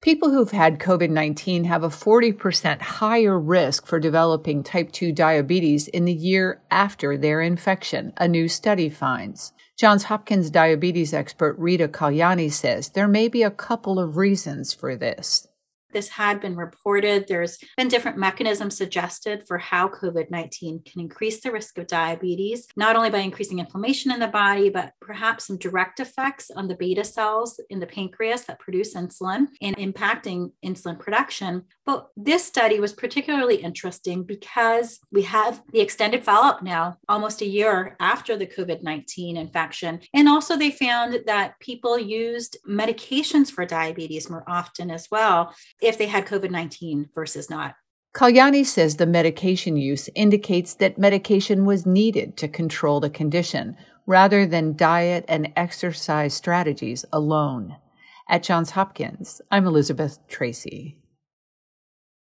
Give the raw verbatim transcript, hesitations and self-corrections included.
People who've had COVID nineteen have a forty percent higher risk for developing type two diabetes in the year after their infection, a new study finds. Johns Hopkins diabetes expert Rita Kalyani says there may be a couple of reasons for this. This had been reported. There's been different mechanisms suggested for how COVID nineteen can increase the risk of diabetes, not only by increasing inflammation in the body, but perhaps some direct effects on the beta cells in the pancreas that produce insulin and impacting insulin production. But this study was particularly interesting because we have the extended follow-up now, almost a year after the COVID nineteen infection. And also they found that people used medications for diabetes more often as well if they had COVID nineteen versus not. Kalyani says the medication use indicates that medication was needed to control the condition rather than diet and exercise strategies alone. At Johns Hopkins, I'm Elizabeth Tracy.